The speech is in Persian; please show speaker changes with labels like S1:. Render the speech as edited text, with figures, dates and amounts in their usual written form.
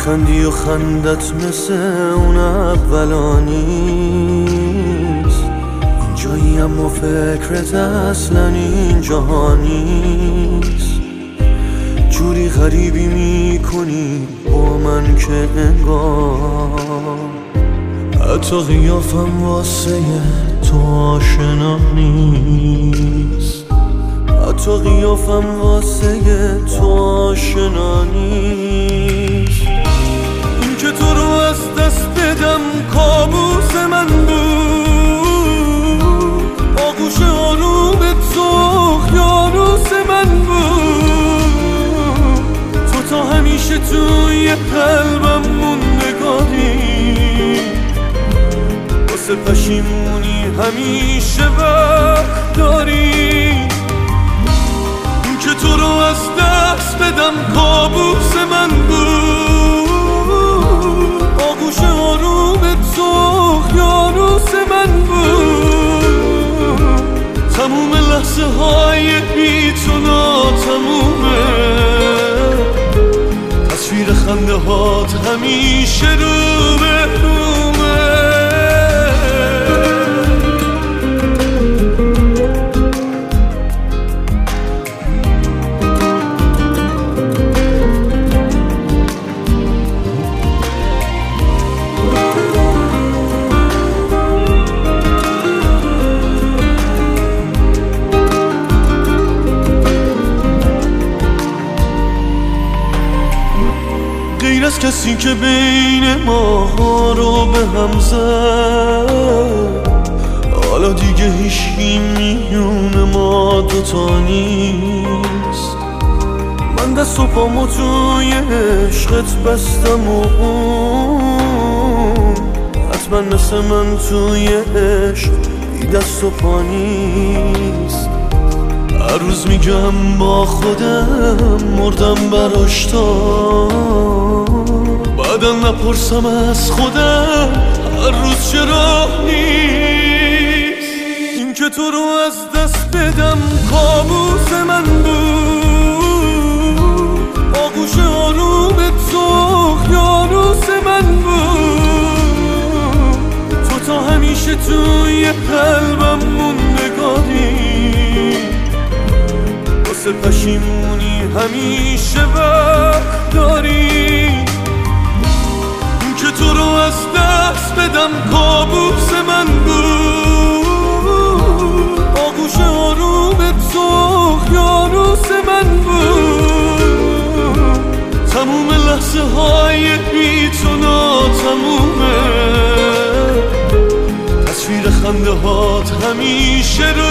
S1: میخندی و خندت مثل اون اولا نیست، اینجایی اما فکرت اصلا این جهان نیست. جوری غریبی میکنی با من که انگار حتی قیافم واسه تو آشنا نیست، حتی قیافم واسه تو آشنا نیست. این که تو رو از دست بدم کابوس من بود، آغوش آرومت سخیانوس من بود. تو تا همیشه توی قلبم موندگاری، واسه پشیمونی همیشه وقت داری. این که تو رو از دست بدم کابوس من بود، آغوش آرومت سخیانوس من بود. تموم لحظه های بی تو ناتمومه، تصویر خنده هات همیشه رو به رومه. غیر از کسی که بین ما رو به هم زد، حالا دیگه هیچکی میون ما دوتا نیست. من دست و پامو توی عشقت بستم و اون حتما مثل من توی عشق بی دست و پا نیست. هر روز میگم با خودم مردم براش تا بعدا نپرسم از خودم هر روز چرا نیست. این که تو رو از دست بدم کابوس من بود، آغوش آرومت سخیانوس من بود. تو تا همیشه توی قلبم موندگاری، واسه پشیمونی همیشه وقت داری. این که تو رو از دست بدم کابوس من بود، آغوش آرومت سخیانوس من بود. تموم لحظه های بی تو ناتمومه، تصویر خنده هات همیشه